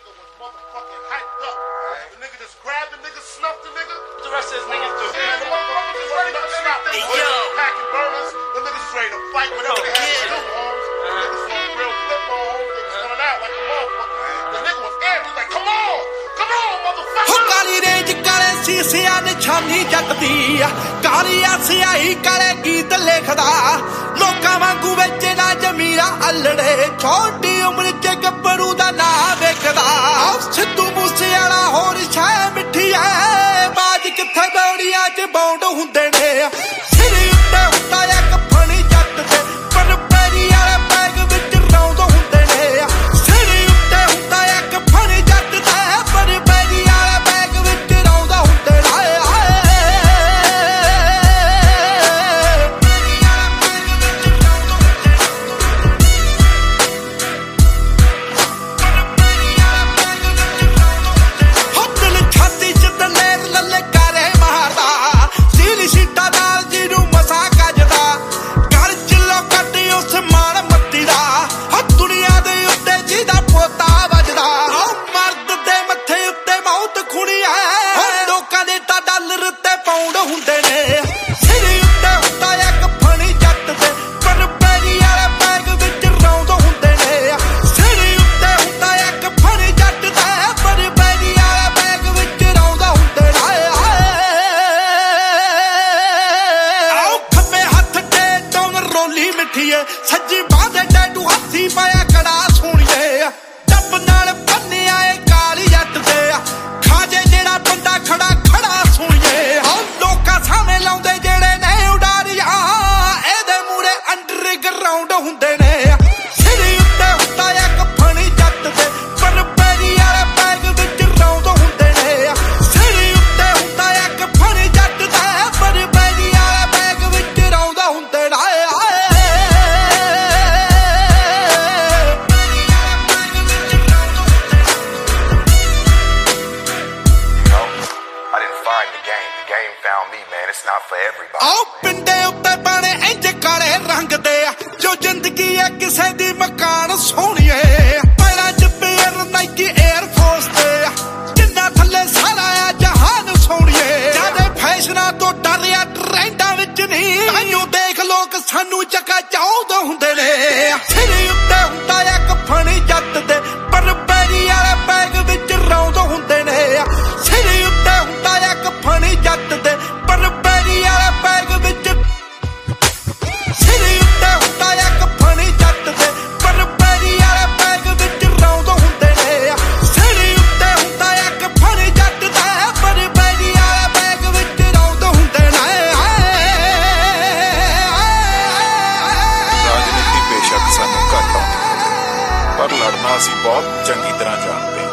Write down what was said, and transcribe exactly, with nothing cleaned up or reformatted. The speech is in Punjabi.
nigga was motherfucking hyped up. The nigga just grabbed the nigga, snuffed the nigga. The rest of his niggas do. Yeah, the motherfucker was ready to stop. Hey, yo. Packing burners. The niggas was ready to fight whatever they had to do, homes. The niggas was on real flip mode. They was coming out like a motherfucker. The nigga was air. He was like, come on. Come on, motherfucker. ਹੋ ਕਾਲੀ ਰੇਂਜ ਕਾਲੇ ਸੀਸਿਆਂ ਨਿਸ਼ਾਨੀ ਜੱਟਦੀ ਆ ਕਾਲੀਆ ਸਿਆਹੀ ਕਾਲੇ ਗੀਤ ਲਿਖਦਾ ਲੋਕਾਂ ਵਾਂਗੂ ਵਿੱਚ ਨਾ ਜਮੀਰਾ ਅਲੜੇ ਛੋਟੀ ਉਮਰ ਚ ਗੱਭਰੂ ਦਾ ਨਾਂ ਵੇਖਦਾ ਸਿੱਧੂ ਮੂਸੇ ਵਾਲਾ ਹੋਰ ਛਾਇਆ ਮਿੱਠੀ ਐ ਬਾਜ ਕਿੱਥੇ ਬੌੜੀਆਂ ਚ ਬੌਂਡ ਹੁੰਦੇ ਨੇ ਸਿਰ ਉੱਤੇ ਹੁੰਦਾ ਇੱਕ ਫਣੀ ਜੱਟ ਤੇ ਪਰ ਪੈਰੀ ਵਾਲੇ ਬੈਗ ਵਿੱਚ ਰੌਂਦ ਹੁੰਦੇ ਨੇ ਸਿਰ ਉੱਤੇ ਹੁੰਦਾ ਇੱਕ ਫਣੀ ਜੱਟ ਤੇ ਪਰ ਪੈਰੀ ਵਾਲੇ ਬੈਗ ਵਿੱਚ ਰੌਂਦ ਹੁੰਦੇ ਨੇ ਸੱਜੀ ਬਾਹ ਦੇ ਡੈਡੂ ਹੱਥੀ ਪਾਇਆ ਕੜਾ ਸੋਣੀਏ ਡੱਬ ਨਾਲ ਬੰਨਿਆ ਏ ਕਾਲੀ ਜੱਟ ਤੇ ਖਾਜੇ ਜਿਹੜਾ ਬੰਦਾ ਖੜਾ ਖੜਾ ਸੋਣੀਏ ਹਾਂ ਲੋਕਾਂ ਸਾਹਮਣੇ ਲਾਉਂਦੇ ਜਿਹੜੇ ਨੇ ਉਡਾਰੀਆਂ ਇਹਦੇ ਮੂਰੇ ਅੰਡਰਗਰਾਉਂਡ ਹੁੰਦੇ ਨੇ ਸਿਰ ਉੱਤੇ ਹੁੰਦਾ ਇੱਕ ਫਣੀ ਜੱਟ ਤੇ ਪਰ ਪੈਰੀ ਵਾਲੇ ਬੈਗ ਵਿੱਚ ਰੌਂਦ ਹੁੰਦੇ ਨੇ ਸਿਰ ਉੱਤੇ ਹੁੰਦਾ ਇੱਕ ਫਣੀ ਜੱਟ ਤੇ ਪਰ ਪੈਰੀ ਵਾਲੇ ਬੈਗ ਵਿੱਚ ਰੌਂਦ ਹੁੰਦੇ ਨੇ ਆਓ ਪਿੰਡੇ ਉੱਤੇ ਪਾਣੇ ਇੰਜ ਕਾਲੇ ਰੰਗ ਦੇ ਜੋ ਜ਼ਿੰਦਗੀ ਹੈ ਕਿਸੇ ਦੀ ਮਕਾਨ ਸੋਹਣੀਏ ਪੈਰਾਂ 'ਚ ਪੇਰ ਨਾਈਕੀ 에ਅਰ ਫੋਰਸ ਤੇ ਜਿੰਨਾ ਥੱਲੇ ਸਾਰਾ ਆ ਜਹਾਨ ਸੋਹਣੀਏ ਜਿਆਦੇ ਫੈਸ਼ਨਾਂ ਤੋਂ ਡਰਿਆ ਟ੍ਰੈਂਡਾਂ ਵਿੱਚ ਨਹੀਂ ਤਾਈਓ ਦੇਖ ਲੋਕ ਸਾਨੂੰ ਚੱਕਾ ਚਾਹੁੰਦੇ ਹੁੰਦੇ ਨੇ ਸਿਰ ਉੱਤੇ ਹੁੰਦਾ ਇੱਕ ਫਣੀ ਜੱਟ ਤੇ ਪਰ ਪੈਰੀ ਵਾਲੇ ਬੈਗ ਵਿੱਚ ਰੌਂਦ ਹੁੰਦੇ ਨੇ ਸਿਰ ਉੱਤੇ ਹੁੰਦਾ ਇੱਕ ਫਣੀ ਜੱਟ ਤੇ ਪਰ ਪੈਰੀ ਵਾਲੇ ਬੈਗ ਵਿੱਚ ਸਿਰ ਉੱਤੇ ਹੁੰਦਾ ਇੱਕ ਫਣੀ ਜੱਟ ਤੇ ਪਰ ਪੈਰੀ ਵਾਲੇ ਬੈਗ ਵਿੱਚ ਰੌਂਦ ਹੁੰਦੇ ਨੇ ਸਿਰ ਉੱਤੇ ਹੁੰਦਾ ਇੱਕ ਫਣੀ ਜੱਟ ਤੇ ਪਰ ਪੈਰੀ ਵਾਲੇ ਬੈਗ ਵਿੱਚ ਰੌਂਦ ਹੁੰਦੇ ਨੇ ਰਾਜਨੀਤੀ ਬੇਸ਼ੱਕ ਸਾਨੂੰ ਘੱਟ ਆਉਂਦੀ ਪਰ ਲੜਨਾ ਅਸੀਂ ਬਹੁਤ ਚੰਗੀ ਤਰ੍ਹਾਂ ਜਾਣਦੇ